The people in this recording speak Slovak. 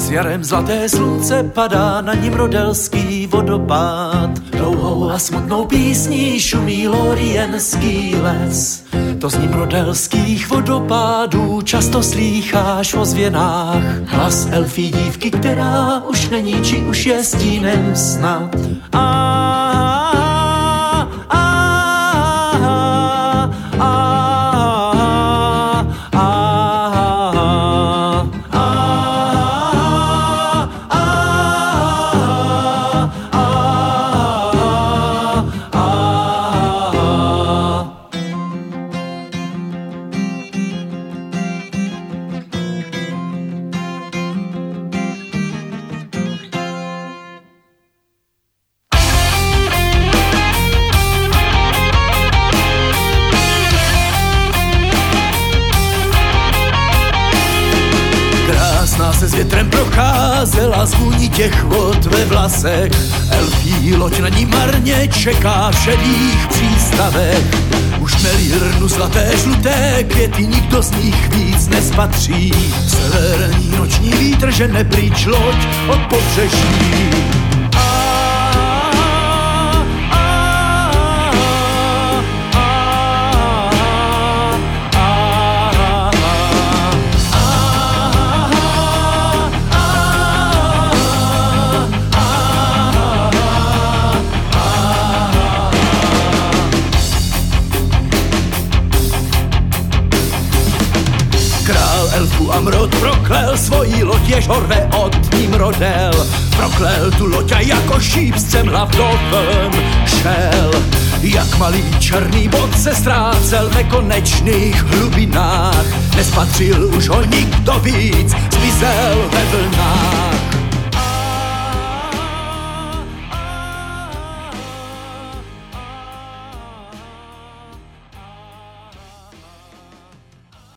S jarem zlaté slunce padá na Nimrodelský vodopád. Dlouhou a smutnou písní šumí Lorienský les. To z Nimrodelských vodopádů často slýcháš v ozvěnách hlas elfí dívky, která už není, či už je stínem snad. Se s větrem procházela z vůní těch vod ve vlasech. Elfí loď na ní marně čeká v šedých přístavech. Už melí hrnu zlaté žluté květy, nikdo z nich víc nespatří. Severní noční vítr žene pryč loď od pobřeží. Elfů Amrod proklel svojí loď, jež horve od Nimrodel. Proklel tu loď a jako šíp z cemla v topem šel. Jak malý černý bod se ztrácel v nekonečných hlubinách. Nespatřil už ho nikdo víc, zmizel ve vlnách.